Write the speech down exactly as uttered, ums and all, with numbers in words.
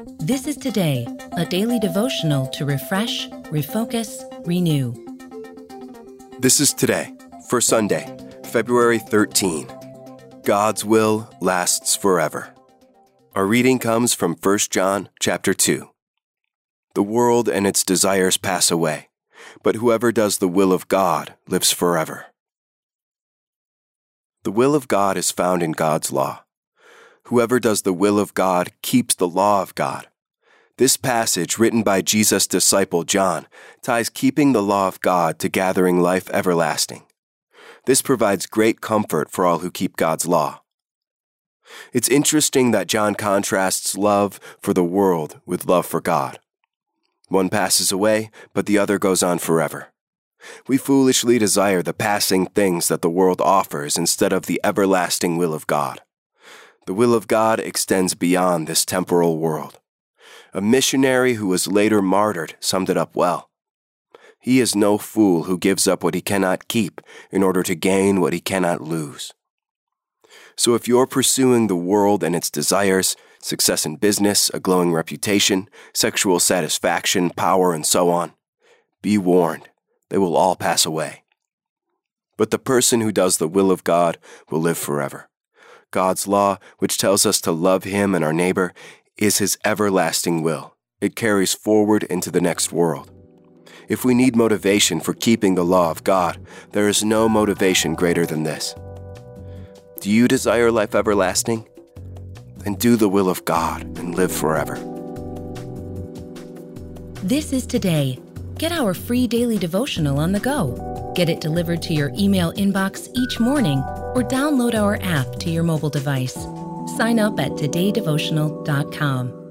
This is Today, a daily devotional to refresh, refocus, renew. This is Today for Sunday, February thirteenth. God's will lasts forever. Our reading comes from First John chapter two. The world and its desires pass away, but whoever does the will of God lives forever. The will of God is found in God's law. Whoever does the will of God keeps the law of God. This passage, written by Jesus' disciple John, ties keeping the law of God to gathering life everlasting. This provides great comfort for all who keep God's law. It's interesting that John contrasts love for the world with love for God. One passes away, but the other goes on forever. We foolishly desire the passing things that the world offers instead of the everlasting will of God. The will of God extends beyond this temporal world. A missionary who was later martyred summed it up well. He is no fool who gives up what he cannot keep in order to gain what he cannot lose. So if you're pursuing the world and its desires, success in business, a glowing reputation, sexual satisfaction, power, and so on, be warned, they will all pass away. But the person who does the will of God will live forever. God's law, which tells us to love Him and our neighbor, is His everlasting will. It carries forward into the next world. If we need motivation for keeping the law of God, there is no motivation greater than this. Do you desire life everlasting? Then do the will of God and live forever. This is Today. Get our free daily devotional on the go. Get it delivered to your email inbox each morning or download our app to your mobile device. Sign up at today devotional dot com.